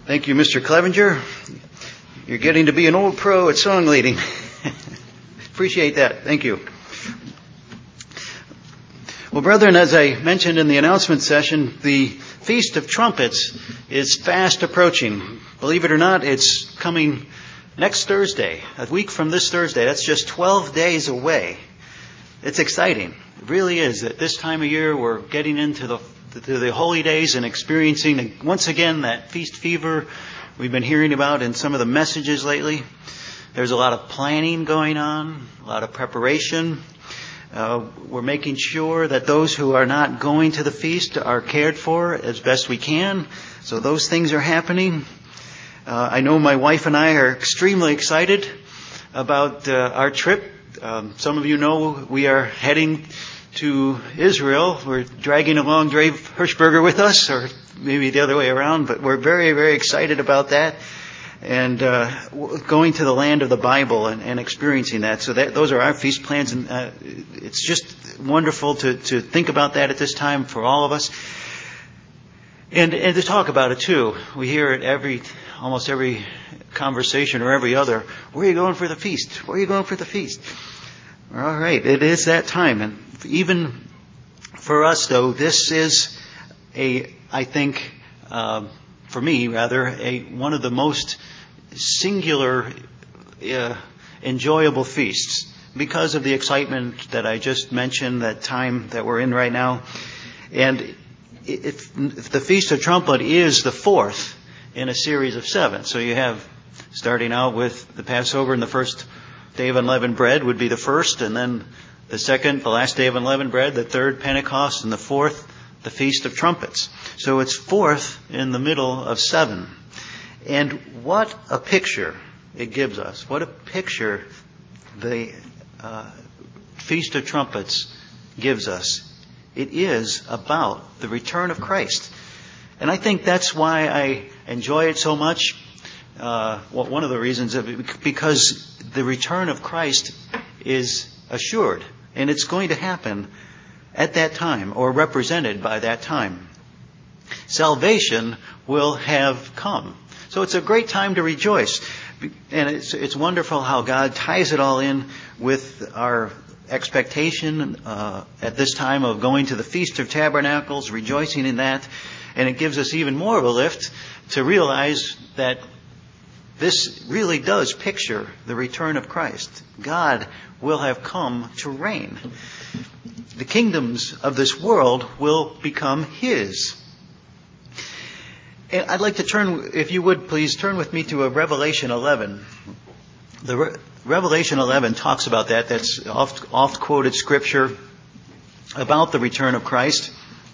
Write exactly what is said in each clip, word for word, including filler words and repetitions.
Thank you, Mister Clevenger. You're getting to be an old pro at song leading. Appreciate that. Thank you. Well, brethren, as I mentioned in the announcement session, the Feast of Trumpets is fast approaching. Believe it or not, it's coming next Thursday, a week from this Thursday. That's just twelve days away. It's exciting. It really is. At this time of year, we're getting into the to the holy days and experiencing once again that feast fever we've been hearing about in some of the messages lately. There's a lot of planning going on, a lot of preparation. Uh, we're making sure that those who are not going to the feast are cared for as best we can. So those things are happening. Uh, I know my wife and I are extremely excited about uh, our trip. Um, some of you know we are heading to Israel. We're dragging along Dave Hirschberger with us, or maybe the other way around, but we're very, very excited about that. And uh, going to the land of the Bible and, and experiencing that. So that, those are our feast plans, and uh, it's just wonderful to, to think about that at this time for all of us. And, and to talk about it too. We hear it every, almost every conversation or every other. Where are you going for the feast? Where are you going for the feast? All right, it is that time. And even for us, though, this is a, I think, uh, for me, rather, a one of the most singular, uh, enjoyable feasts because of the excitement that I just mentioned, that time that we're in right now. And if, if the Feast of Trumpet is the fourth in a series of seven. So you have, starting out with the Passover and the first day of unleavened bread would be the first, and then the second, the last day of unleavened bread, the third, Pentecost, and the fourth, the Feast of Trumpets. So it's fourth in the middle of seven. And what a picture it gives us. What a picture the uh, Feast of Trumpets gives us. It is about the return of Christ. And I think that's why I enjoy it so much. Uh, well, one of the reasons, of it, because the return of Christ is assured. And it's going to happen at that time, or represented by that time. Salvation will have come. So it's a great time to rejoice. And it's, it's wonderful how God ties it all in with our expectation uh, at this time of going to the Feast of Tabernacles, rejoicing in that. And it gives us even more of a lift to realize that this really does picture the return of Christ. God will have come to reign. The kingdoms of this world will become His. And I'd like to turn, if you would please, turn with me to a Revelation eleven. The Re- Revelation eleven talks about that. That's oft, oft quoted scripture about the return of Christ.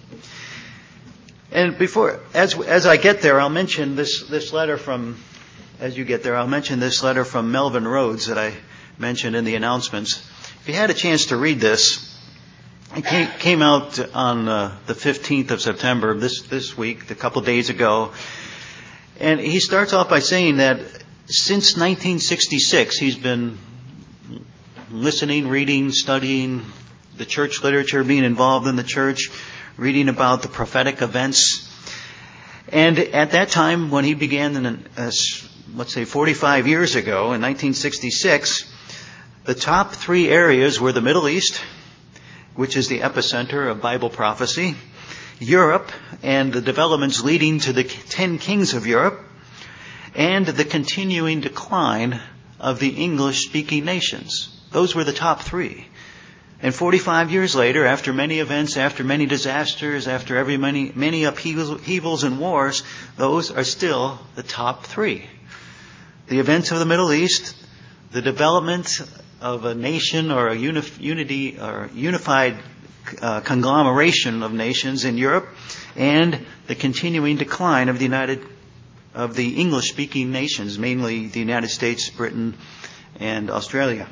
And before, as as I get there, I'll mention this this letter from. As you get there, I'll mention this letter from Melvin Rhodes that I mentioned in the announcements. If you had a chance to read this, it came, came out on uh, the fifteenth of September, this, this week, a couple days ago. And he starts off by saying that since nineteen sixty-six, he's been listening, reading, studying the church literature, being involved in the church, reading about the prophetic events. And at that time, when he began in a let's say forty-five years ago, in nineteen sixty-six, the top three areas were the Middle East, which is the epicenter of Bible prophecy, Europe, and the developments leading to the ten kings of Europe, and the continuing decline of the English-speaking nations. Those were the top three. And forty-five years later, after many events, after many disasters, after every many, many upheavals and wars, those are still the top three. The events of the Middle East, the development of a nation or a unif- unity or unified uh, conglomeration of nations in Europe, and the continuing decline of the United of the English-speaking nations, mainly the United States, Britain, and Australia.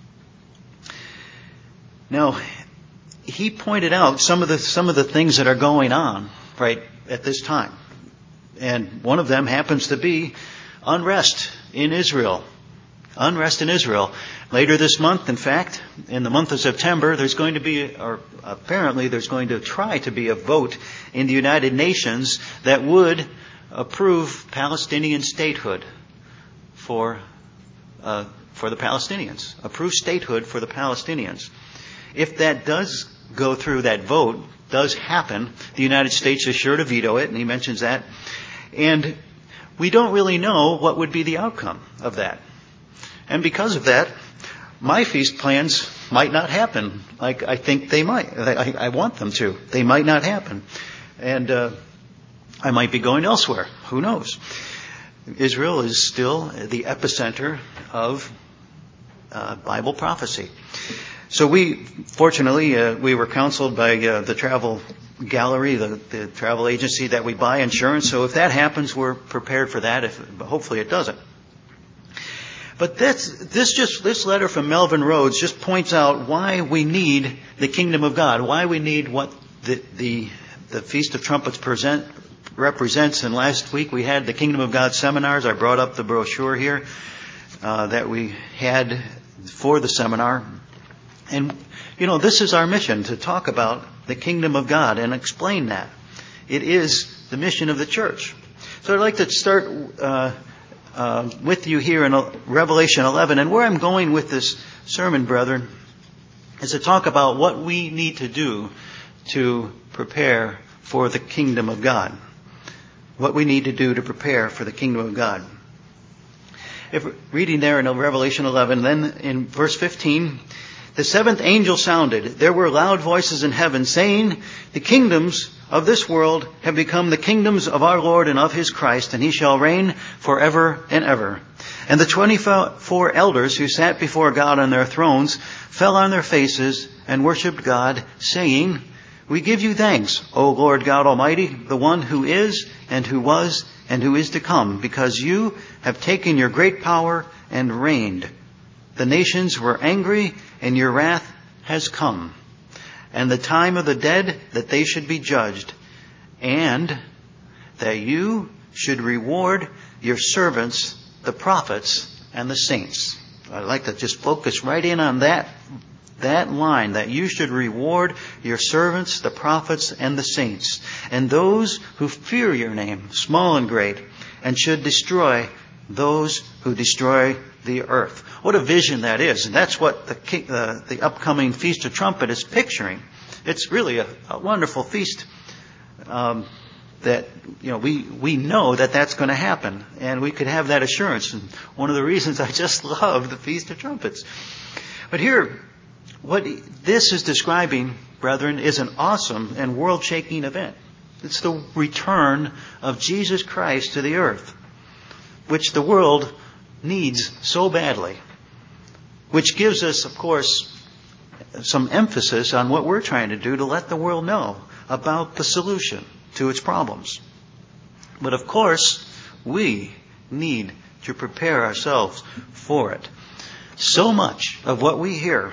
Now, he pointed out some of the some of the things that are going on right at this time, and one of them happens to be unrest in Israel. Unrest in Israel. Later this month, in fact, in the month of September, there's going to be, or apparently there's going to try to be a vote in the United Nations that would approve Palestinian statehood for uh, for the Palestinians, approved statehood for the Palestinians. If that does go through, that vote does happen, the United States is sure to veto it, and he mentions that. And we don't really know what would be the outcome of that. And because of that, my feast plans might not happen like I think they might. I, I want them to. They might not happen. And uh, I might be going elsewhere. Who knows? Israel is still the epicenter of uh, Bible prophecy. So we, fortunately, uh, we were counseled by uh, the travel gallery, the, the travel agency that we buy insurance. So if that happens, we're prepared for that. If hopefully it doesn't. But this, this just this letter from Melvin Rhodes just points out why we need the kingdom of God, why we need what the the, the Feast of Trumpets present represents. And last week we had the Kingdom of God seminars. I brought up the brochure here uh, that we had for the seminar. And, you know, this is our mission, to talk about the kingdom of God and explain that. It is the mission of the church. So I'd like to start uh, uh, with you here in Revelation eleven. And where I'm going with this sermon, brethren, is to talk about what we need to do to prepare for the kingdom of God. What we need to do to prepare for the kingdom of God. If reading there in Revelation eleven, then in verse fifteen, the seventh angel sounded. There were loud voices in heaven saying, the kingdoms of this world have become the kingdoms of our Lord and of his Christ, and he shall reign forever and ever. And the twenty-four elders who sat before God on their thrones fell on their faces and worshipped God, saying, we give you thanks, O Lord God Almighty, the one who is and who was and who is to come, because you have taken your great power and reigned. The nations were angry, and your wrath has come. And the time of the dead that they should be judged, and that you should reward your servants, the prophets, and the saints. I'd like to just focus right in on that, that line, that you should reward your servants, the prophets, and the saints, and those who fear your name, small and great, and should destroy those who destroy the earth. What a vision that is. And that's what the, uh, the upcoming Feast of Trumpet is picturing. It's really a, a wonderful feast um, that, you know, we, we know that that's going to happen. And we could have that assurance. And one of the reasons I just love the Feast of Trumpets. But here, what this is describing, brethren, is an awesome and world-shaking event. It's the return of Jesus Christ to the earth, which the world needs so badly, which gives us, of course, some emphasis on what we're trying to do to let the world know about the solution to its problems. But of course, we need to prepare ourselves for it. So much of what we hear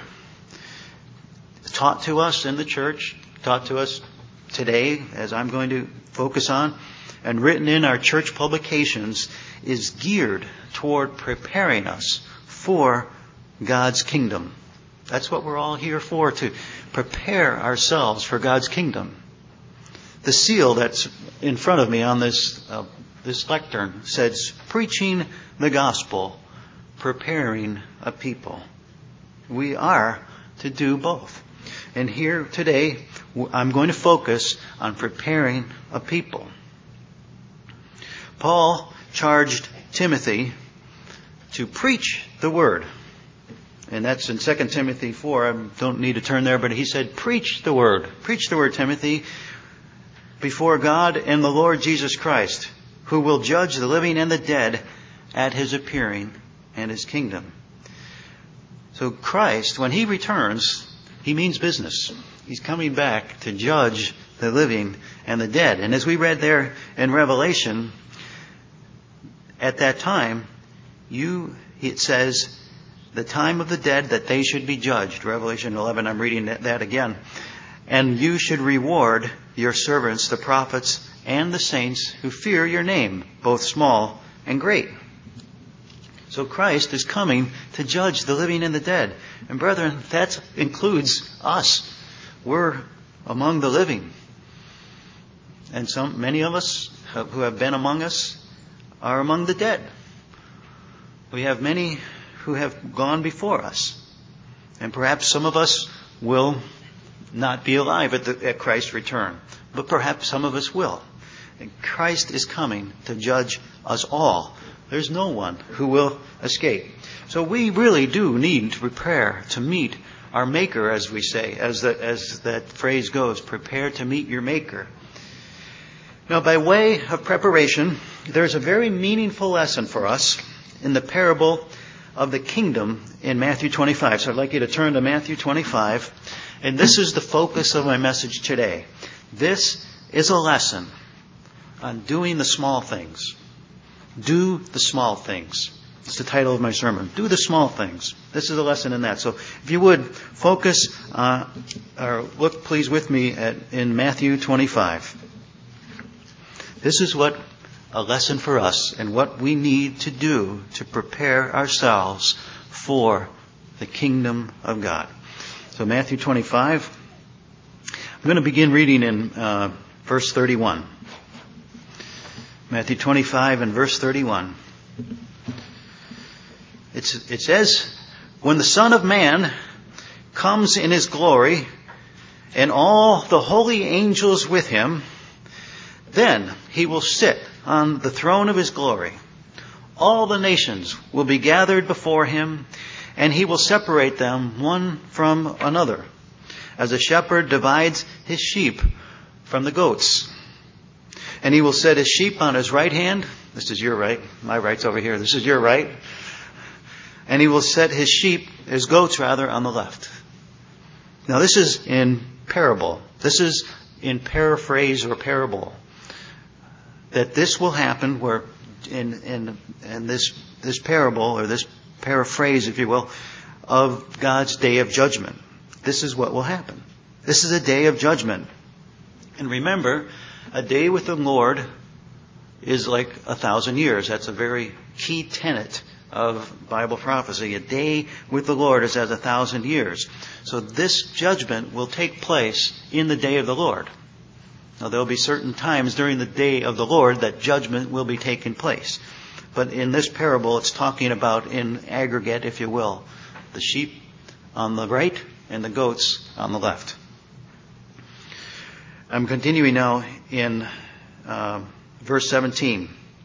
taught to us in the church, taught to us today, as I'm going to focus on, and written in our church publications, is geared toward preparing us for God's kingdom. That's what we're all here for, to prepare ourselves for God's kingdom. The seal that's in front of me on this uh, this lectern says, preaching the gospel, preparing a people. We are to do both. And here today, I'm going to focus on preparing a people. Paul charged Timothy to preach the word. And that's in Second Timothy four. I don't need to turn there, but he said, preach the word. Preach the word, Timothy, before God and the Lord Jesus Christ, who will judge the living and the dead at his appearing and his kingdom. So Christ, when he returns, he means business. He's coming back to judge the living and the dead. And as we read there in Revelation, at that time, you, it says, the time of the dead that they should be judged. Revelation eleven, I'm reading that again. And you should reward your servants, the prophets, and the saints who fear your name, both small and great. So Christ is coming to judge the living and the dead. And brethren, that includes us. We're among the living. And some, many of us who have been among us are among the dead. We have many who have gone before us. And perhaps some of us will not be alive at, the, at Christ's return. But perhaps some of us will. And Christ is coming to judge us all. There's no one who will escape. So we really do need to prepare to meet our Maker, as we say, as, the, as that phrase goes, prepare to meet your Maker. Now, by way of preparation, there's a very meaningful lesson for us in the parable of the kingdom in Matthew twenty-five. So I'd like you to turn to Matthew twenty-five. And this is the focus of my message today. This is a lesson on doing the small things. Do the small things. It's the title of my sermon. Do the small things. This is a lesson in that. So if you would focus, uh, or look please with me at in Matthew twenty-five. This is what a lesson for us and what we need to do to prepare ourselves for the kingdom of God. So Matthew twenty-five, I'm going to begin reading in uh, verse thirty-one. Matthew twenty-five and verse thirty-one. It's, it says, when the Son of Man comes in His glory and all the holy angels with Him, then He will sit on the throne of His glory. All the nations will be gathered before Him, and He will separate them one from another, as a shepherd divides his sheep from the goats. And He will set His sheep on His right hand. This is your right. My right's over here. This is your right. And He will set His sheep, His goats rather, on the left. Now this is in parable. This is in paraphrase or parable. That this will happen where in in in this this parable or this paraphrase, if you will, of God's day of judgment. This is what will happen. This is a day of judgment. And remember, a day with the Lord is like a thousand years. That's a very key tenet of Bible prophecy. A day with the Lord is as a thousand years. So this judgment will take place in the day of the Lord. Now, there will be certain times during the day of the Lord that judgment will be taking place. But in this parable, it's talking about in aggregate, if you will, the sheep on the right and the goats on the left. I'm continuing now in uh, verse seventeen.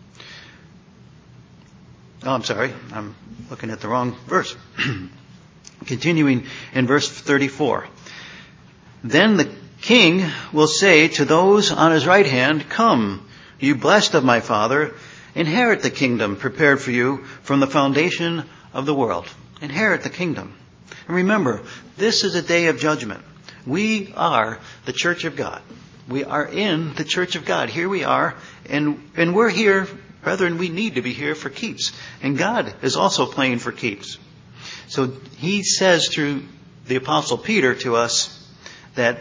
Oh, I'm sorry. I'm looking at the wrong verse. Continuing in verse thirty-four. Then the King will say to those on His right hand, come, you blessed of my Father, inherit the kingdom prepared for you from the foundation of the world. Inherit the kingdom. And remember, this is a day of judgment. We are the church of God. We are in the church of God. Here we are, and, and we're here, brethren, we need to be here for keeps. And God is also playing for keeps. So He says through the Apostle Peter to us that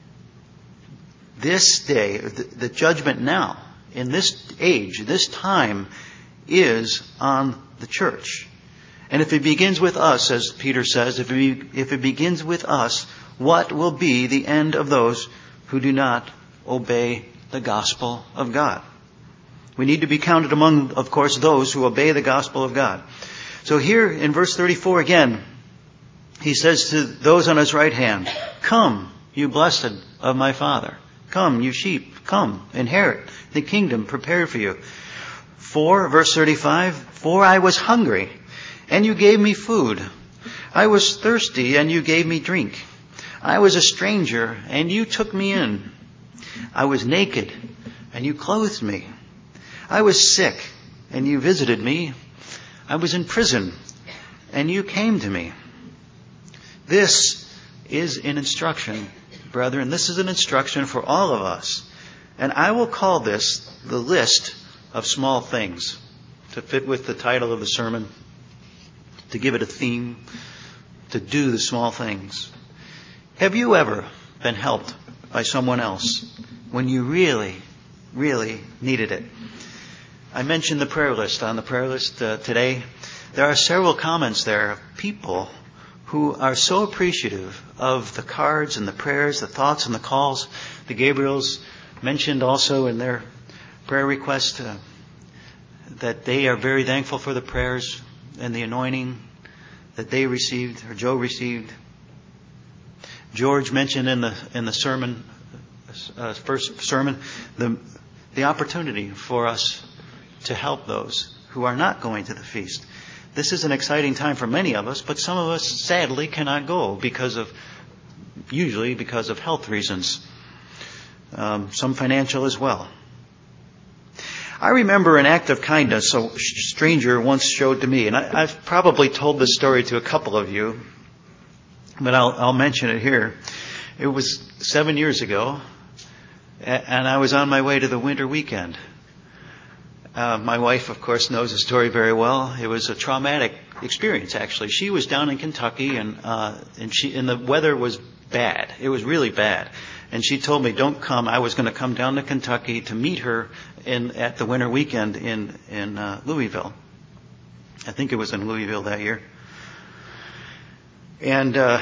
this day, the, the judgment now, in this age, this time, is on the church. And if it begins with us, as Peter says, if it, if it begins with us, what will be the end of those who do not obey the gospel of God? We need to be counted among, of course, those who obey the gospel of God. So here in verse thirty-four again, He says to those on His right hand, come, you blessed of my Father. Come, you sheep, come, inherit the kingdom prepared for you. For, verse thirty-five, for I was hungry, and you gave me food. I was thirsty, and you gave me drink. I was a stranger, and you took me in. I was naked, and you clothed me. I was sick, and you visited me. I was in prison, and you came to me. This is an instruction, brethren. This is an instruction for all of us. And I will call this the list of small things, to fit with the title of the sermon, to give it a theme, to do the small things. Have you ever been helped by someone else when you really, really needed it? I mentioned the prayer list on the prayer list uh, today. There are several comments there of people who are so appreciative of the cards and the prayers, the thoughts and the calls. The Gabriels mentioned also in their prayer request uh, that they are very thankful for the prayers and the anointing that they received, or Joe received. George mentioned in the in the sermon, uh, first sermon, the the opportunity for us to help those who are not going to the feast. This is an exciting time for many of us, but some of us sadly cannot go because of, usually because of health reasons, um, some financial as well. I remember an act of kindness a stranger once showed to me, and I, I've probably told this story to a couple of you, but I'll, I'll mention it here. It was seven years ago, and I was on my way to the winter weekend. Uh, my wife, of course, knows the story very well. It was a traumatic experience, actually. She was down in Kentucky, and uh, and she and the weather was bad. It was really bad. And she told me, "Don't come." I was going to come down to Kentucky to meet her in at the winter weekend in in uh, Louisville. I think it was in Louisville that year. And uh,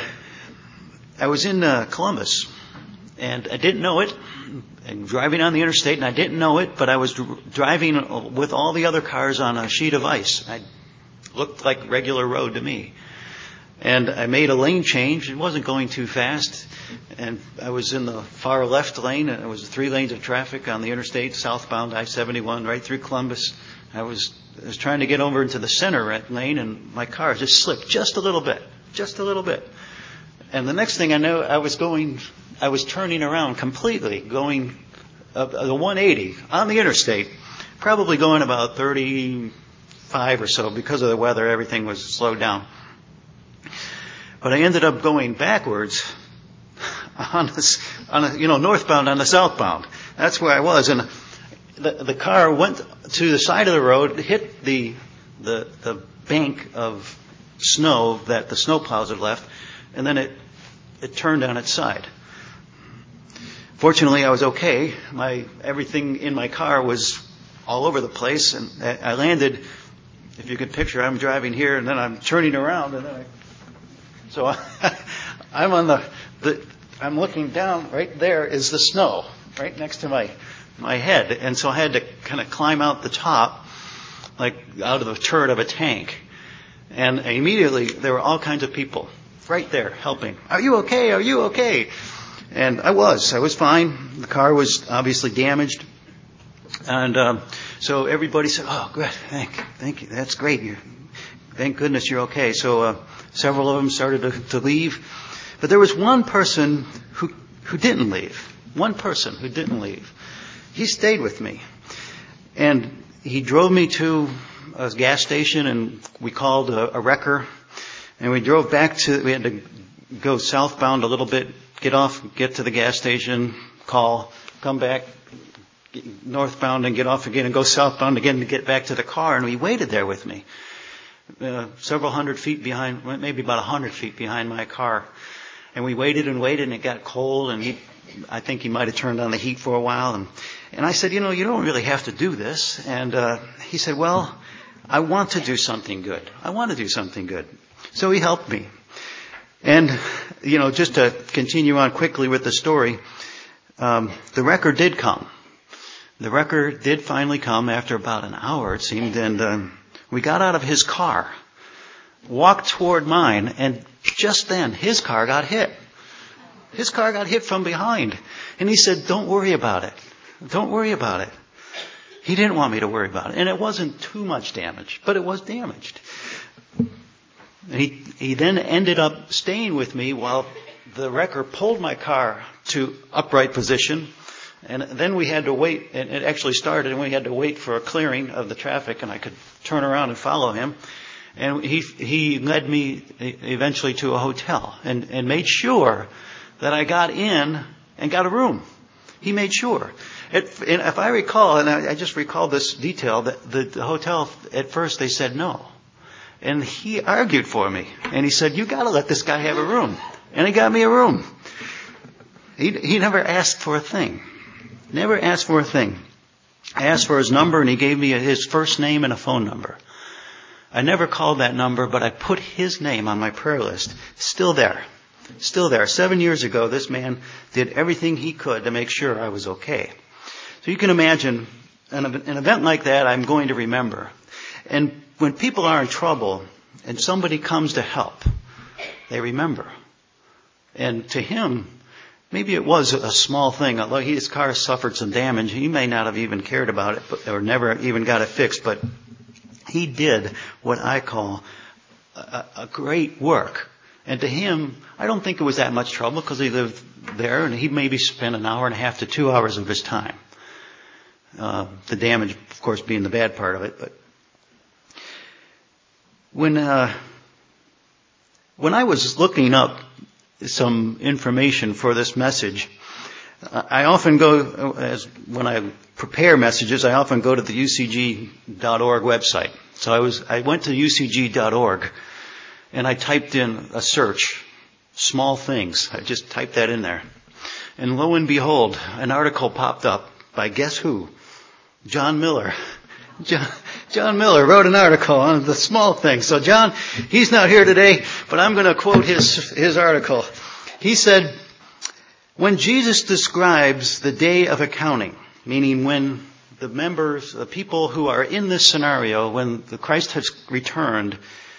I was in uh, Columbus, and I didn't know it. And driving on the interstate, and I didn't know it, but I was dr- driving with all the other cars on a sheet of ice. It looked like regular road to me. And I made a lane change. It wasn't going too fast. And I was in the far left lane, and it was three lanes of traffic on the interstate, southbound I seventy-one, right through Columbus. I was, I was trying to get over into the center lane, and my car just slipped just a little bit, just a little bit. And the next thing I know, I was going, I was turning around completely, going uh, the one eighty on the interstate, probably going about thirty-five or so. Because of the weather, everything was slowed down. But I ended up going backwards on the, on a, you know, northbound on the southbound. That's where I was, and the the car went to the side of the road, hit the the the bank of snow that the snowplows had left, and then it it turned on its side. Fortunately, I was okay. My everything in my car was all over the place, and I landed. If you could picture, I'm driving here, and then I'm turning around, and then I. So I, I'm on the, the. I'm looking down. Right there is the snow, right next to my my head, and so I had to kind of climb out the top, like out of the turret of a tank, and immediately there were all kinds of people right there helping. Are you okay? Are you okay? And I was. I was fine. The car was obviously damaged. And um, so everybody said, "Oh, good. Thank thank you. That's great. You, thank goodness you're okay." So uh, several of them started to, to leave. But there was one person who, who didn't leave. One person who didn't leave. He stayed with me. And he drove me to a gas station, and we called a, a wrecker. And we drove back to, we had to go southbound a little bit, get off, get to the gas station, call, come back northbound and get off again and go southbound again to get back to the car. And he waited there with me, uh, several hundred feet behind, maybe about a hundred feet behind my car. And we waited and waited, and it got cold, and he, I think he might have turned on the heat for a while. And, and I said, you know, you don't really have to do this. And uh, he said, well, I want to do something good. I want to do something good. So he helped me. And, you know, just to continue on quickly with the story, um, the wrecker did come. The wrecker did finally come after about an hour, it seemed, and um, we got out of his car, walked toward mine, and just then his car got hit. His car got hit from behind. And he said, don't worry about it. Don't worry about it. He didn't want me to worry about it. And it wasn't too much damage, but it was damaged. He he then ended up staying with me while the wrecker pulled my car to upright position, and then we had to wait, and it actually started, and we had to wait for a clearing of the traffic, and I could turn around and follow him. And he he led me eventually to a hotel and, and made sure that I got in and got a room. He made sure. It, and if I recall, and I, I just recall this detail, that the, the hotel, at first they said no. And he argued for me. And he said, you got to let this guy have a room. And he got me a room. He, he never asked for a thing. Never asked for a thing. I asked for his number, and he gave me his first name and a phone number. I never called that number, but I put his name on my prayer list. Still there. Still there. Seven years ago, this man did everything he could to make sure I was okay. So you can imagine an, an event like that I'm going to remember. And when people are in trouble and somebody comes to help, they remember. And to him, maybe it was a small thing. Although his car suffered some damage, he may not have even cared about it but, or never even got it fixed. But he did what I call a, a great work. And to him, I don't think it was that much trouble because he lived there and he maybe spent an hour and a half to two hours of his time. Uh, the damage, of course, being the bad part of it. But when uh, when I was looking up some information for this message, I often go, as when I prepare messages, I often go to the U C G dot org website. So I was I went to U C G dot org and I typed in a search, small things. I just typed that in there. And lo and behold, an article popped up by guess who? John Miller. John, John Miller wrote an article on the small things. So John, he's not here today, but I'm going to quote his, his article. He said, when Jesus describes the day of accounting, meaning when the members, the people who are in this scenario, when the Christ has returned,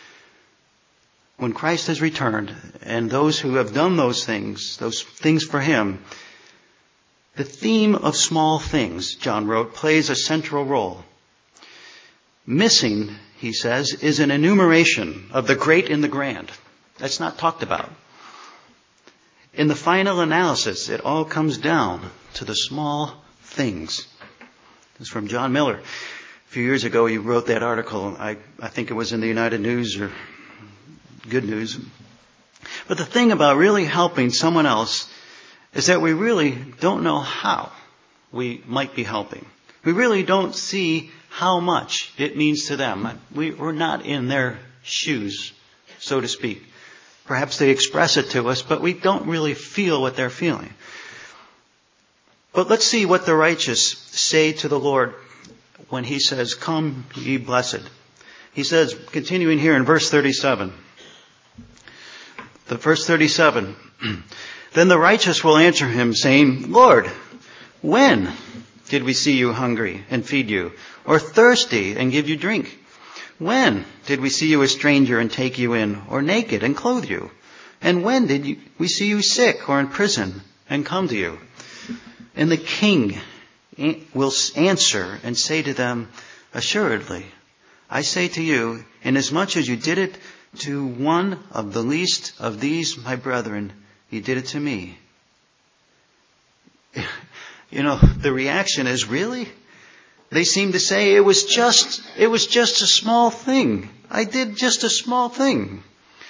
when Christ has returned, and those who have done those things, those things for him, the theme of small things, John wrote, plays a central role. Missing, he says, is an enumeration of the great and the grand. That's not talked about. In the final analysis, it all comes down to the small things. This is from John Miller. A few years ago, he wrote that article. I, I think it was in the United News or Good News. But the thing about really helping someone else is that we really don't know how we might be helping. We really don't see how much it means to them. We, we're not in their shoes, so to speak. Perhaps they express it to us, but we don't really feel what they're feeling. But let's see what the righteous say to the Lord when he says, "Come, ye blessed." He says, continuing here in verse thirty-seven. The verse thirty-seven. Then the righteous will answer him, saying, "Lord, when did we see you hungry and feed you, or thirsty and give you drink? When did we see you a stranger and take you in, or naked and clothe you? And when did you, we see you sick or in prison and come to you?" And the king will answer and say to them, "Assuredly, I say to you, inasmuch as you did it to one of the least of these my brethren, you did it to me." You know, the reaction is, really? They seem to say it was just, it was just a small thing. I did just a small thing.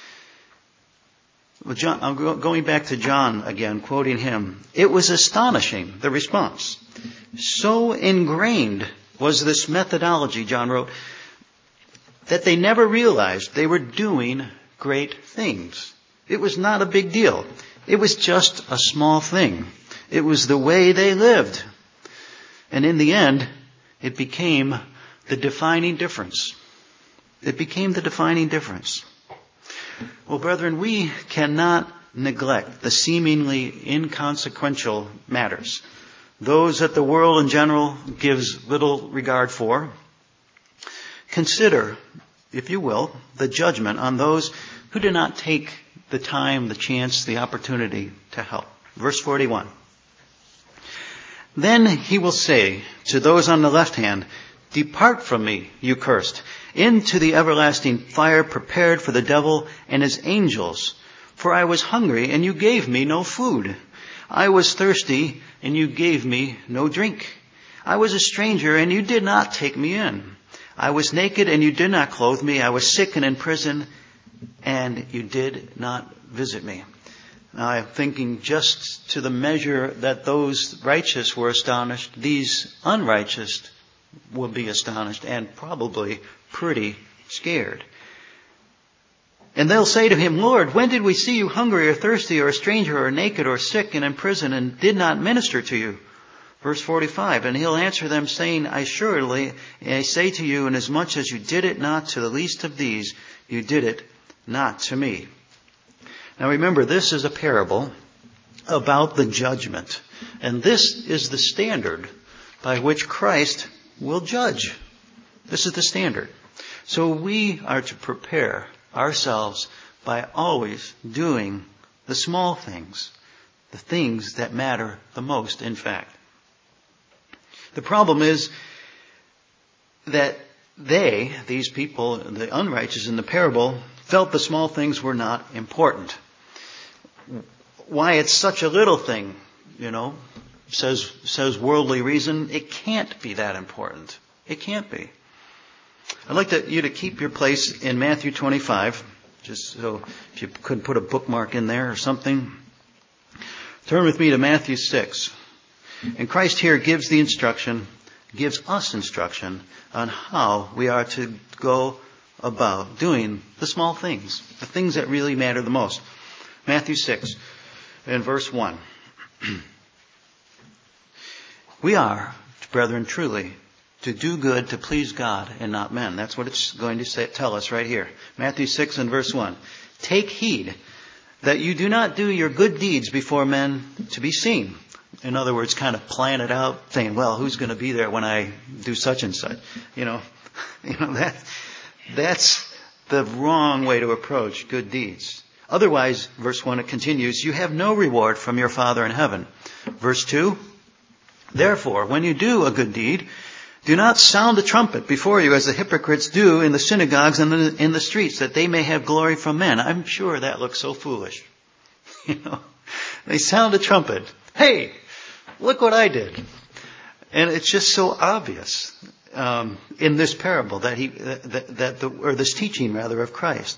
Well, John, I'm going back to John again, quoting him. It was astonishing, the response. So ingrained was this methodology, John wrote, that they never realized they were doing great things. It was not a big deal. It was just a small thing. It was the way they lived. And in the end, it became the defining difference. It became the defining difference. Well, brethren, we cannot neglect the seemingly inconsequential matters, those that the world in general gives little regard for. Consider, if you will, the judgment on those who do not take the time, the chance, the opportunity to help. Verse forty-one. Then he will say to those on the left hand, "Depart from me, you cursed, into the everlasting fire prepared for the devil and his angels. For I was hungry, and you gave me no food. I was thirsty, and you gave me no drink. I was a stranger, and you did not take me in. I was naked, and you did not clothe me. I was sick and in prison, and you did not visit me." Now, I'm thinking just to the measure that those righteous were astonished, these unrighteous will be astonished and probably pretty scared. And they'll say to him, "Lord, when did we see you hungry or thirsty or a stranger or naked or sick and in prison and did not minister to you?" Verse forty-five, and he'll answer them saying, "Assuredly, I say to you, inasmuch as you did it not to the least of these, you did it not to me." Now remember, this is a parable about the judgment. And this is the standard by which Christ will judge. This is the standard. So we are to prepare ourselves by always doing the small things, the things that matter the most, in fact. The problem is that they, these people, the unrighteous in the parable, felt the small things were not important. Why it's such a little thing, you know, says says worldly reason, it can't be that important. It can't be. I'd like to, you to keep your place in Matthew twenty-five, just so if you could put a bookmark in there or something. Turn with me to Matthew six. And Christ here gives the instruction, gives us instruction on how we are to go about doing the small things, the things that really matter the most. Matthew six and verse one. We are, brethren, truly, to do good, to please God and not men. That's what it's going to say, tell us right here. Matthew six and verse one. Take heed that you do not do your good deeds before men to be seen. In other words, kind of plan it out, saying, well, who's going to be there when I do such and such? You know, you know that that's the wrong way to approach good deeds. Otherwise, verse one, it continues, you have no reward from your Father in heaven. Verse two, therefore, when you do a good deed, do not sound the trumpet before you as the hypocrites do in the synagogues and in the streets, that they may have glory from men. I'm sure that looks so foolish. You know, they sound a trumpet. Hey, look what I did. And it's just so obvious um, in this parable that he that, that the or this teaching rather of Christ.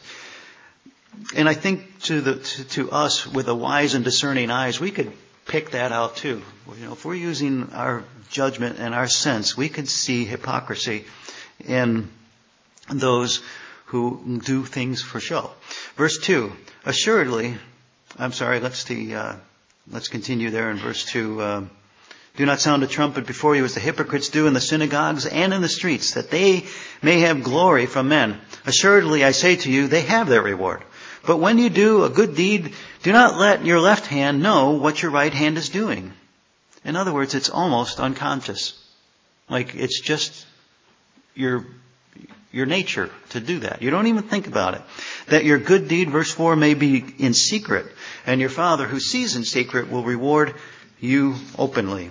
And I think to the to, to us with a wise and discerning eyes, we could pick that out too. You know, if we're using our judgment and our sense, we could see hypocrisy in those who do things for show. Verse two, assuredly, I'm sorry, let's the uh, let's continue there in verse two. Uh, do not sound a trumpet before you as the hypocrites do in the synagogues and in the streets, that they may have glory from men. Assuredly, I say to you, they have their reward. But when you do a good deed, do not let your left hand know what your right hand is doing. In other words, it's almost unconscious. Like it's just your, your nature to do that. You don't even think about it. That your good deed, verse four, may be in secret, and your Father who sees in secret will reward you openly.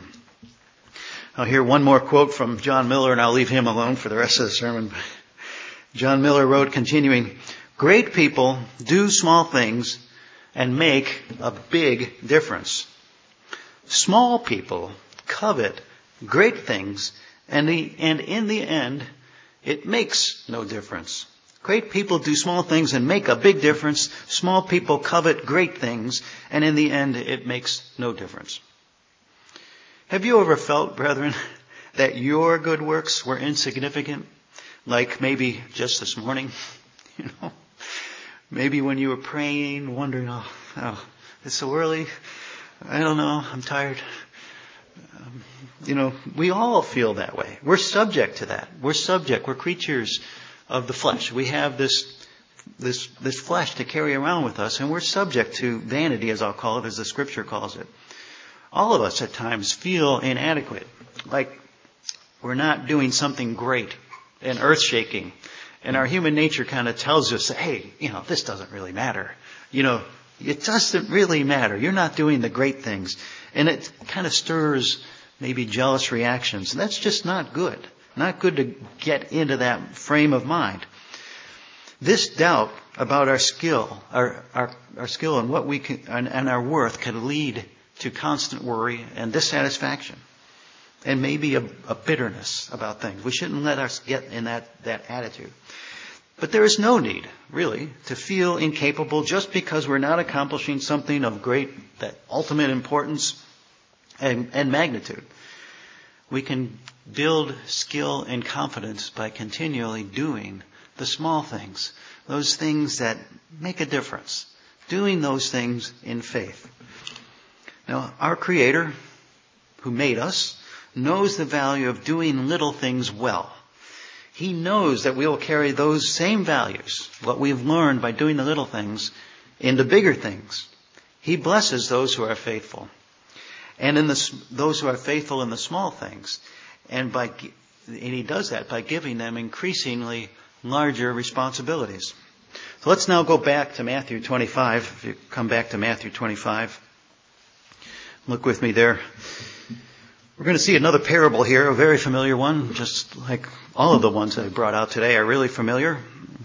I'll hear one more quote from John Miller, and I'll leave him alone for the rest of the sermon. John Miller wrote, continuing, great people do small things and make a big difference. Small people covet great things, and, the, and in the end, it makes no difference. Great people do small things and make a big difference. Small people covet great things, and in the end, it makes no difference. Have you ever felt, brethren, that your good works were insignificant? Like maybe just this morning, you know? Maybe when you were praying, wondering, oh, oh it's so early. I don't know. I'm tired. Um, you know, we all feel that way. We're subject to that. We're subject. We're creatures of the flesh. We have this, this, this flesh to carry around with us, and we're subject to vanity, as I'll call it, as the Scripture calls it. All of us at times feel inadequate, like we're not doing something great and earth-shaking. And our human nature kind of tells us, hey, you know, this doesn't really matter. You know, it doesn't really matter. You're not doing the great things. And it kind of stirs maybe jealous reactions. And that's just not good. Not good to get into that frame of mind. This doubt about our skill, our our, our skill and what we can, and, and our worth can lead to constant worry and dissatisfaction. And maybe a, a bitterness about things. We shouldn't let us get in that, that attitude. But there is no need, really, to feel incapable just because we're not accomplishing something of great, that ultimate importance and, and magnitude. We can build skill and confidence by continually doing the small things, those things that make a difference, doing those things in faith. Now, our Creator, who made us, knows the value of doing little things well. He knows that we will carry those same values, what we've learned by doing the little things, into bigger things. He blesses those who are faithful. And in the, those who are faithful in the small things. And by and he does that by giving them increasingly larger responsibilities. So let's now go back to Matthew twenty-five. If you come back to Matthew twenty-five, look with me there. We're going to see another parable here, a very familiar one, just like all of the ones I brought out today are really familiar.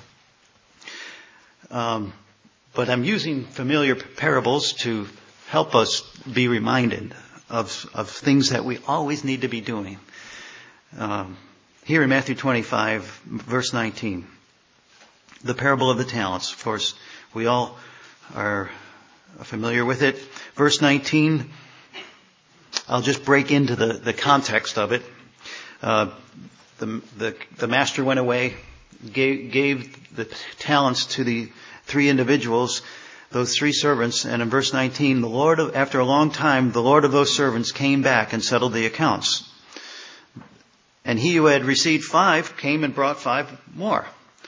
Um, but I'm using familiar parables to help us be reminded of, of things that we always need to be doing. Um, here in Matthew twenty-five, verse nineteen, the parable of the talents. Of course, we all are familiar with it. Verse nineteen, I'll just break into the, the context of it. Uh, the, the, the master went away, gave, gave the talents to the three individuals, those three servants, and in verse nineteen, the Lord of, after a long time, the Lord of those servants came back and settled the accounts. And he who had received five came and brought five more.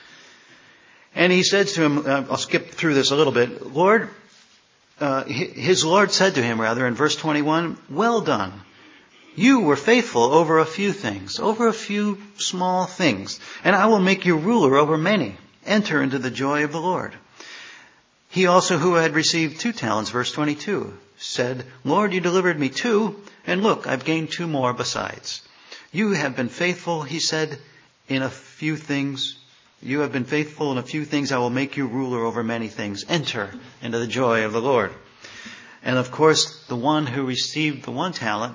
And he said to him, uh, I'll skip through this a little bit, Lord, Uh, his Lord said to him, rather, in verse twenty-one, well done. You were faithful over a few things, over a few small things, and I will make you ruler over many. Enter into the joy of the Lord. He also who had received two talents, verse twenty-two, said, Lord, you delivered me two, and look, I've gained two more besides. You have been faithful, he said, in a few things. You have been faithful in a few things. I will make you ruler over many things. Enter into the joy of the Lord. And of course, the one who received the one talent,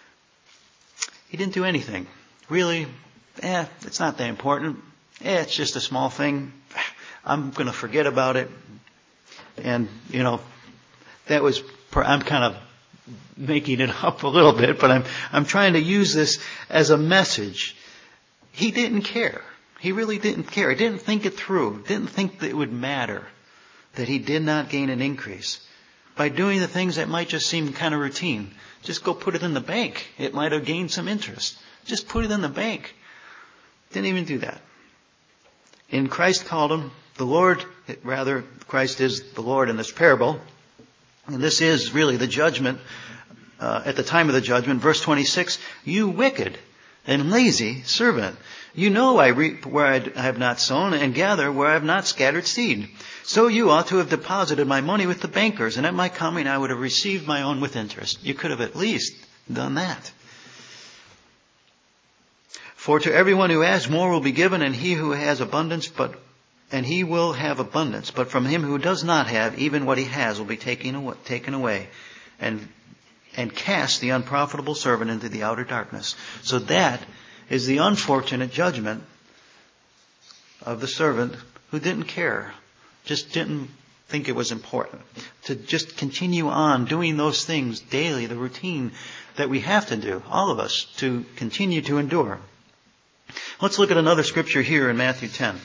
he didn't do anything. Really, eh, it's not that important. Eh, it's just a small thing. I'm going to forget about it. And, you know, that was, I'm kind of making it up a little bit, but I'm, I'm trying to use this as a message. He didn't care. He really didn't care. He didn't think it through. Didn't think that it would matter that he did not gain an increase. By doing the things that might just seem kind of routine. Just go put it in the bank. It might have gained some interest. Just put it in the bank. Didn't even do that. And Christ called him the Lord. Rather, Christ is the Lord in this parable. And this is really the judgment uh, at the time of the judgment. Verse twenty-six, you wicked and lazy servant. You know I reap where I have not sown and gather where I have not scattered seed. So you ought to have deposited my money with the bankers, and at my coming I would have received my own with interest. You could have at least done that. For to everyone who has more will be given, and he who has abundance, but and he will have abundance. But from him who does not have, even what he has will be taken away, taken away, and and cast the unprofitable servant into the outer darkness. So that is the unfortunate judgment of the servant who didn't care, just didn't think it was important, to just continue on doing those things daily, the routine that we have to do, all of us, to continue to endure. Let's look at another scripture here in Matthew ten.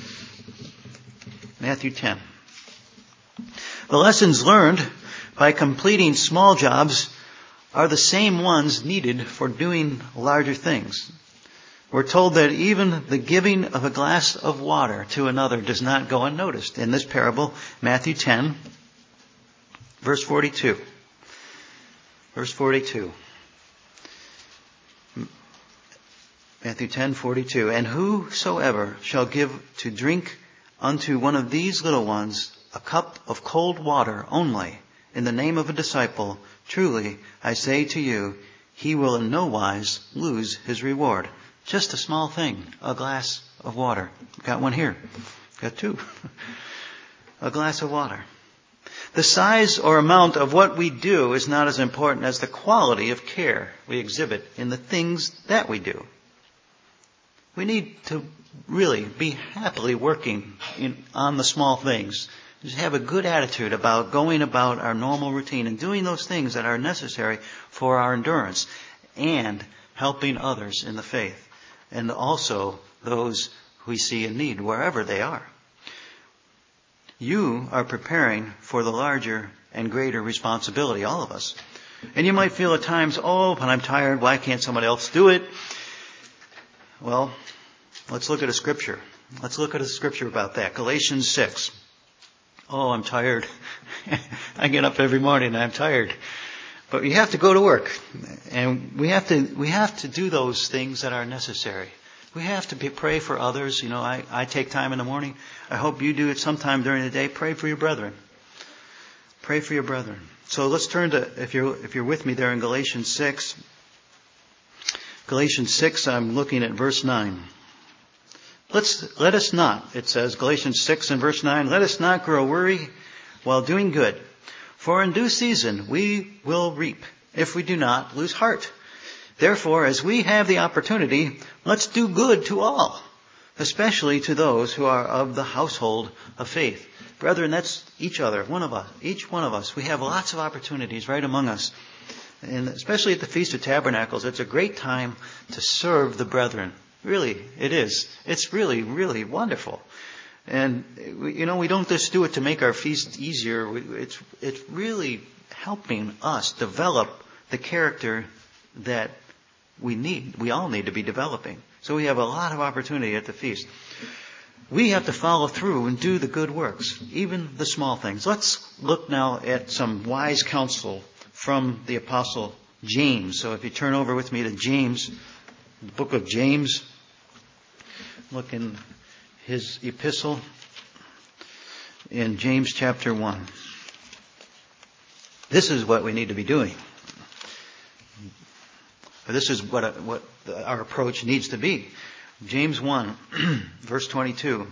Matthew ten. The lessons learned by completing small jobs are the same ones needed for doing larger things. We're told that even the giving of a glass of water to another does not go unnoticed. In this parable, Matthew ten, verse forty-two. Verse forty-two. Matthew ten, forty-two. And whosoever shall give to drink unto one of these little ones a cup of cold water only in the name of a disciple, truly I say to you, he will in no wise lose his reward. Just a small thing, a glass of water. Got one here. Got two. A glass of water. The size or amount of what we do is not as important as the quality of care we exhibit in the things that we do. We need to really be happily working in, on the small things. Just have a good attitude about going about our normal routine and doing those things that are necessary for our endurance and helping others in the faith. And also those we see in need, wherever they are. You are preparing for the larger and greater responsibility, all of us. And you might feel at times, oh, but I'm tired, why can't somebody else do it? Well, let's look at a scripture. Let's look at a scripture about that. Galatians six. Oh, I'm tired. I get up every morning and I'm tired. But you have to go to work. And we have to, we have to do those things that are necessary. We have to be, pray for others. You know, I, I take time in the morning. I hope you do it sometime during the day. Pray for your brethren. Pray for your brethren. So let's turn to, if you're, if you're with me there in Galatians six. Galatians six, I'm looking at verse nine. Let's, let us not, it says, Galatians six and verse nine, let us not grow weary while doing good. For in due season we will reap, if we do not lose heart. Therefore, as we have the opportunity, let's do good to all, especially to those who are of the household of faith. Brethren, that's each other, one of us, each one of us. We have lots of opportunities right among us. And especially at the Feast of Tabernacles, it's a great time to serve the brethren. Really, it is. It's really, really wonderful. And, you know, we don't just do it to make our feast easier. It's, it's really helping us develop the character that we need, we all need to be developing. So we have a lot of opportunity at the feast. We have to follow through and do the good works, even the small things. Let's look now at some wise counsel from the Apostle James. So if you turn over with me to James, the book of James, look in his epistle in James chapter one. This is what we need to be doing. This is what what our approach needs to be. James one, verse twenty-two.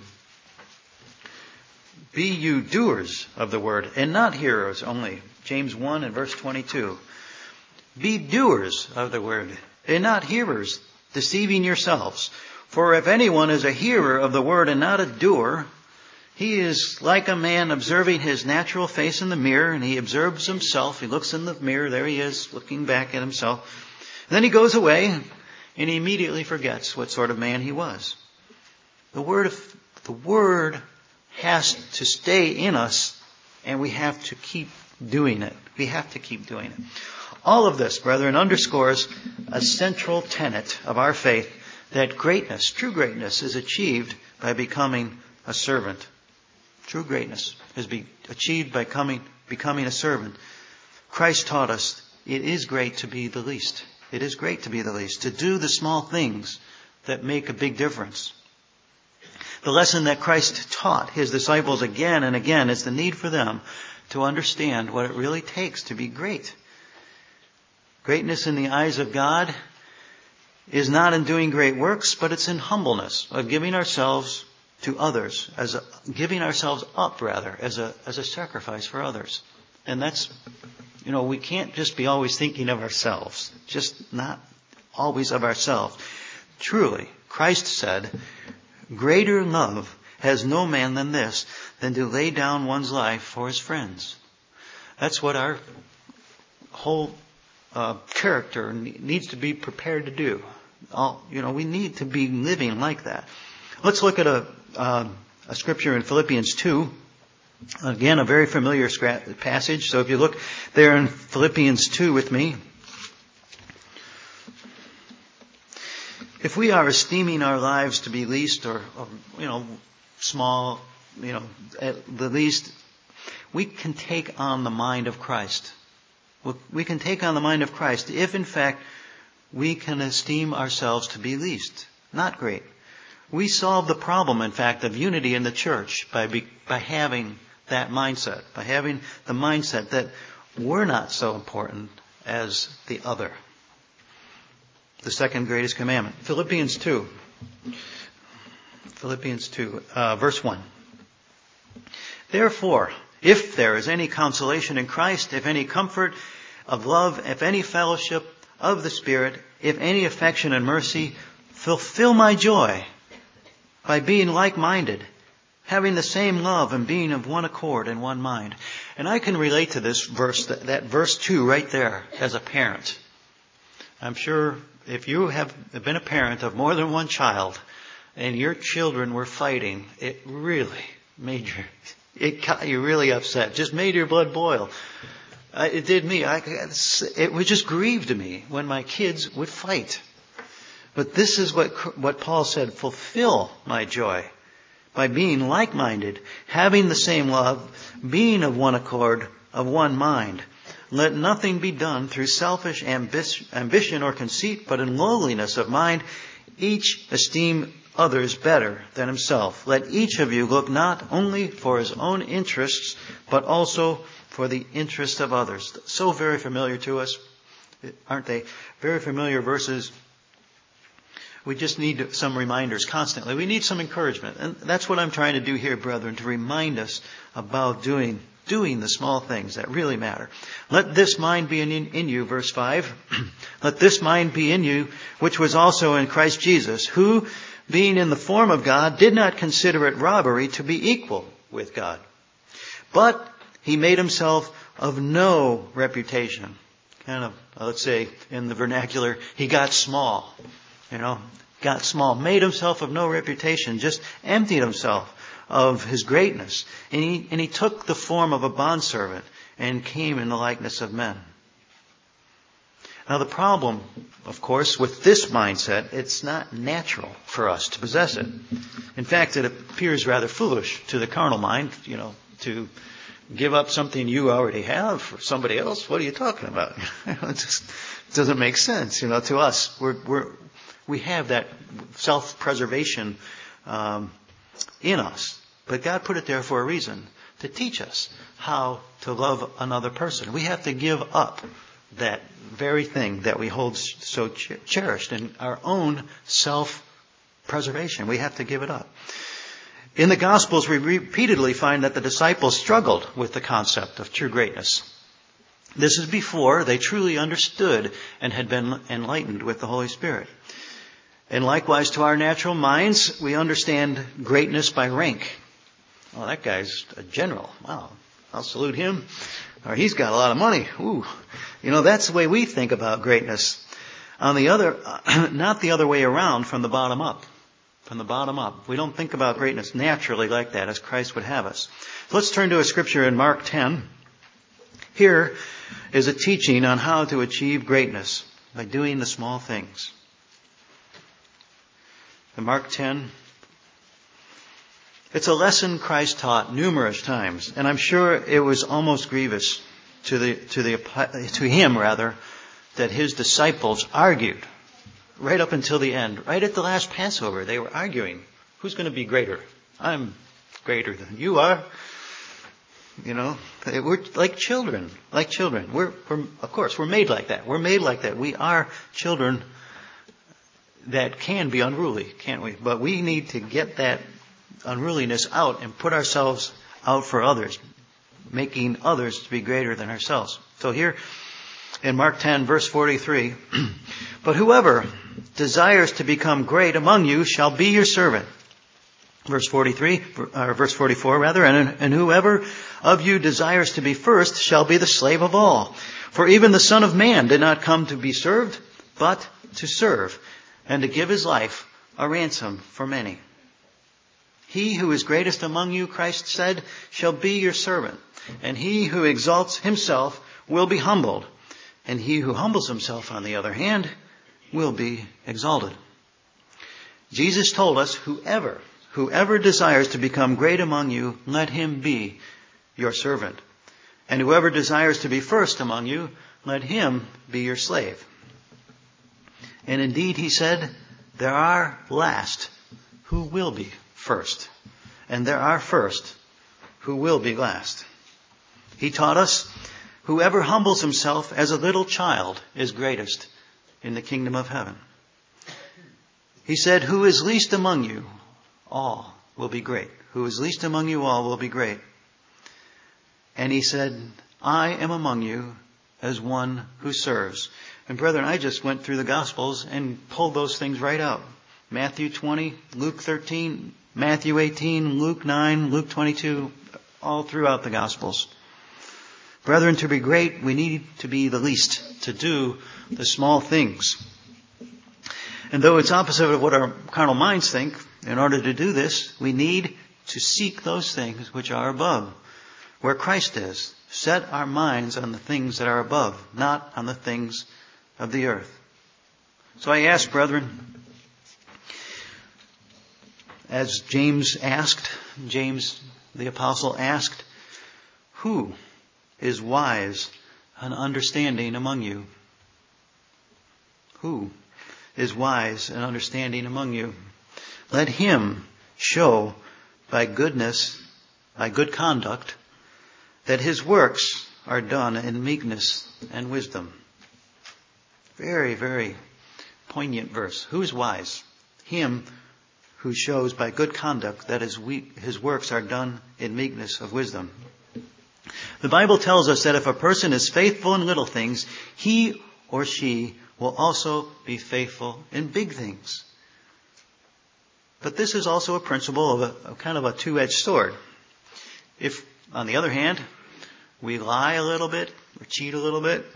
Be you doers of the word, and not hearers only. James one and verse twenty-two. Be doers of the word, and not hearers, deceiving yourselves. For if anyone is a hearer of the word and not a doer, he is like a man observing his natural face in the mirror, and he observes himself. He looks in the mirror. There he is, looking back at himself. And then he goes away, and he immediately forgets what sort of man he was. The word of, the word has to stay in us, and we have to keep doing it. We have to keep doing it. All of this, brethren, underscores a central tenet of our faith, that greatness, true greatness, is achieved by becoming a servant. True greatness is be achieved by coming, becoming a servant. Christ taught us it is great to be the least. It is great to be the least, to do the small things that make a big difference. The lesson that Christ taught his disciples again and again is the need for them to understand what it really takes to be great. Greatness in the eyes of God is not in doing great works, but it's in humbleness of giving ourselves to others, as a, giving ourselves up rather, as a as a sacrifice for others. And that's, you know, we can't just be always thinking of ourselves, just not always of ourselves. Truly, Christ said, greater love has no man than this, than to lay down one's life for his friends. That's what our whole uh, character needs to be prepared to do. All, you know, we need to be living like that. Let's look at a, uh, a scripture in Philippians two. Again, a very familiar passage. So if you look there in Philippians two with me. If we are esteeming our lives to be least or, or, you know, small, you know, at the least, we can take on the mind of Christ. We can take on the mind of Christ if, in fact, we can esteem ourselves to be least, not great. We solve the problem, in fact, of unity in the church by be, by having that mindset, by having the mindset that we're not so important as the other. The second greatest commandment. Philippians two. Philippians two, uh, verse one. Therefore, if there is any consolation in Christ, if any comfort of love, if any fellowship of the Spirit, if any affection and mercy, fulfill my joy by being like-minded, having the same love and being of one accord and one mind. And I can relate to this verse, that, that verse two right there, as a parent. I'm sure if you have been a parent of more than one child and your children were fighting, it really made your, it got you really upset. Just made your blood boil. Uh, it did me. I, it was just grieved me when my kids would fight. But this is what what Paul said, fulfill my joy by being like-minded, having the same love, being of one accord, of one mind. let nothing be done through selfish ambi- ambition or conceit, but in lowliness of mind, each esteem others better than himself. Let each of you look not only for his own interests, but also for the interest of others. So very familiar to us, aren't they? Very familiar verses. We just need some reminders constantly. We need some encouragement. And that's what I'm trying to do here, brethren, to remind us about doing doing the small things that really matter. Let this mind be in, in you, verse five. Let this mind be in you, which was also in Christ Jesus, who, being in the form of God, did not consider it robbery to be equal with God. But he made himself of no reputation. Kind of, let's say, in the vernacular, he got small. You know, got small. Made himself of no reputation. Just emptied himself of his greatness. And he, and he took the form of a bondservant and came in the likeness of men. Now the problem, of course, with this mindset, it's not natural for us to possess it. In fact, it appears rather foolish to the carnal mind, you know, to give up something you already have for somebody else. What are you talking about? It just doesn't make sense, you know, to us. We're, we're, we have that self-preservation um, in us. But God put it there for a reason, to teach us how to love another person. We have to give up that very thing that we hold so cherished in our own self-preservation. We have to give it up. In the Gospels, we repeatedly find that the disciples struggled with the concept of true greatness. This is before they truly understood and had been enlightened with the Holy Spirit. And likewise, to our natural minds, we understand greatness by rank. Oh, that guy's a general. Wow, I'll salute him. Or he's got a lot of money. Ooh, you know, that's the way we think about greatness. On the other, not the other way around, from the bottom up. From the bottom up. We don't think about greatness naturally like that, as Christ would have us. So let's turn to a scripture in Mark ten. Here is a teaching on how to achieve greatness by doing the small things. In Mark ten, it's a lesson Christ taught numerous times, and I'm sure it was almost grievous to the to the to him rather that his disciples argued right up until the end. Right at the last Passover, they were arguing, who's going to be greater? I'm greater than you are. You know, we're like children, like children. We're, we're of course we're made like that. We're made like that. We are children that can be unruly, can't we? But we need to get that unruliness out and put ourselves out for others, making others to be greater than ourselves. So here in Mark ten, verse forty-three, but whoever desires to become great among you shall be your servant. Verse forty-three, or verse forty-four rather, and, and whoever of you desires to be first shall be the slave of all. For even the Son of Man did not come to be served, but to serve, and to give his life a ransom for many. He who is greatest among you, Christ said, shall be your servant. And he who exalts himself will be humbled. And he who humbles himself, on the other hand, will be exalted. Jesus told us, whoever, whoever desires to become great among you, let him be your servant. And whoever desires to be first among you, let him be your slave. And indeed, he said, there are last who will be first. And there are first who will be last. He taught us, whoever humbles himself as a little child is greatest in the kingdom of heaven. He said, who is least among you, all will be great. Who is least among you, all will be great. And he said, I am among you as one who serves. And brethren, I just went through the Gospels and pulled those things right out. Matthew twenty, Luke thirteen, Matthew eighteen, Luke nine, Luke twenty-two, all throughout the Gospels. Brethren, to be great, we need to be the least, to do the small things. And though it's opposite of what our carnal minds think, in order to do this, we need to seek those things which are above, where Christ is. Set our minds on the things that are above, not on the things of the earth. So I ask, brethren, as James asked, James the apostle asked, who is wise and understanding among you? Who is wise and understanding among you? Let him show by goodness, by good conduct, that his works are done in meekness and wisdom. Very, very poignant verse. Who is wise? Him who shows by good conduct that his, we, his works are done in meekness of wisdom. The Bible tells us that if a person is faithful in little things, he or she will also be faithful in big things. But this is also a principle of a, of kind of a two-edged sword. If, on the other hand, we lie a little bit or cheat a little bit,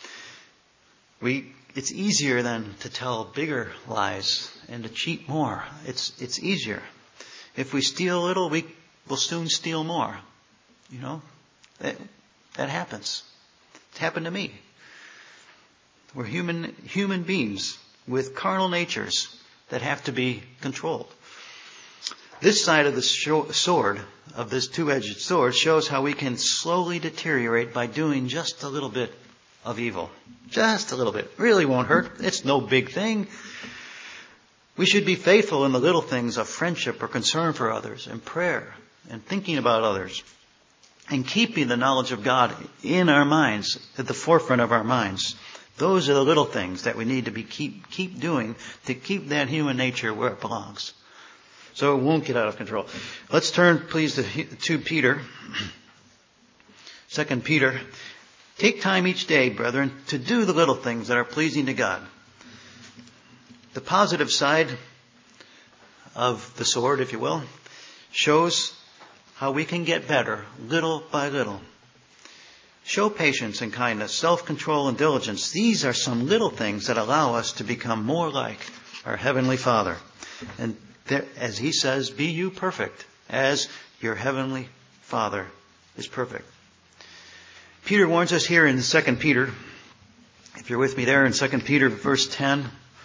we it's easier then to tell bigger lies and to cheat more. It's it's easier. If we steal a little, we will soon steal more. You know, that that happens. It's happened to me. We're human human beings with carnal natures that have to be controlled. This side of the sword, of this two-edged sword, shows how we can slowly deteriorate by doing just a little bit of evil. Just a little bit. Really won't hurt. It's no big thing. We should be faithful in the little things of friendship or concern for others and prayer and thinking about others and keeping the knowledge of God in our minds, at the forefront of our minds. Those are the little things that we need to be keep keep doing to keep that human nature where it belongs. So it won't get out of control. Let's turn, please, to, to Peter. Second Peter. Take time each day, brethren, to do the little things that are pleasing to God. The positive side of the sword, if you will, shows how we can get better little by little. Show patience and kindness, self-control and diligence. These are some little things that allow us to become more like our Heavenly Father. And there, as he says, be you perfect as your Heavenly Father is perfect. Peter warns us here in Second Peter, if you're with me there in Second Peter verse ten,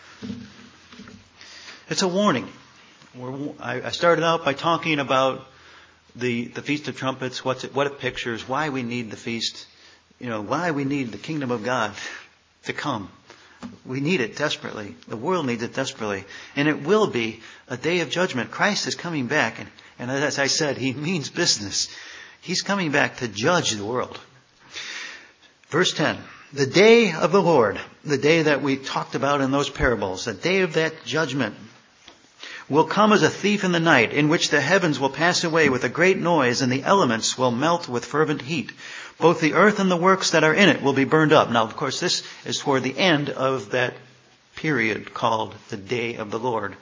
it's a warning. We're, I started out by talking about the, the Feast of Trumpets, what's it, what it pictures, why we need the feast, you know, why we need the kingdom of God to come. We need it desperately. The world needs it desperately. And it will be a day of judgment. Christ is coming back, and, and as I said, he means business. He's coming back to judge the world. Verse ten, the day of the Lord, the day that we talked about in those parables, the day of that judgment, will come as a thief in the night, in which the heavens will pass away with a great noise, and the elements will melt with fervent heat. Both the earth and the works that are in it will be burned up. Now, of course, this is toward the end of that period called the day of the Lord,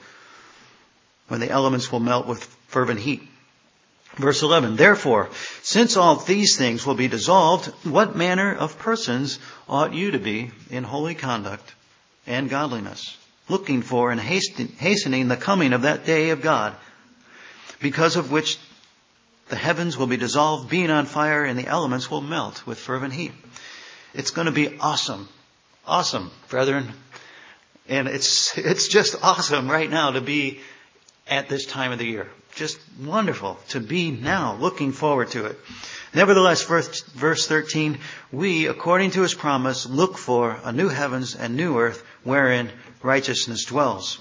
when the elements will melt with fervent heat. Verse eleven, therefore, since all these things will be dissolved, what manner of persons ought you to be in holy conduct and godliness, looking for and hastening the coming of that day of God, because of which the heavens will be dissolved, being on fire, and the elements will melt with fervent heat. It's going to be awesome. Awesome, brethren. And it's it's just awesome right now to be at this time of the year. Just wonderful to be now, looking forward to it. Nevertheless, verse, verse thirteen, we, according to his promise, look for a new heavens and new earth wherein righteousness dwells.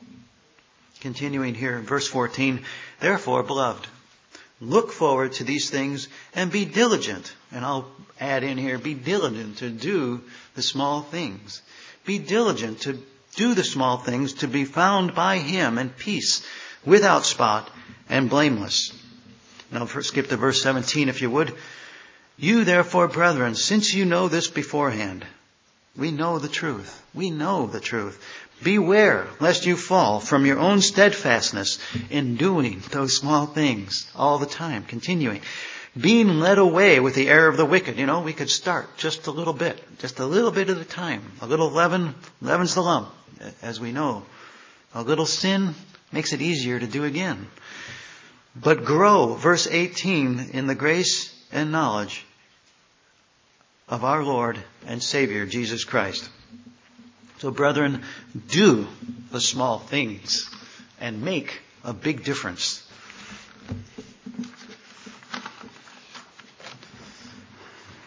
Continuing here in verse fourteen, therefore, beloved, look forward to these things and be diligent. And I'll add in here, be diligent to do the small things. Be diligent to do the small things, to be found by him in peace, without spot and blameless. Now first skip to verse seventeen if you would. You therefore, brethren, since you know this beforehand, we know the truth. We know the truth. Beware lest you fall from your own steadfastness in doing those small things all the time, continuing. Being led away with the error of the wicked. You know, we could start just a little bit, just a little bit at a time. A little leaven, leavens the lump, as we know. A little sin makes it easier to do again. But grow, verse eighteen, in the grace and knowledge of our Lord and Savior, Jesus Christ. So, brethren, do the small things and make a big difference.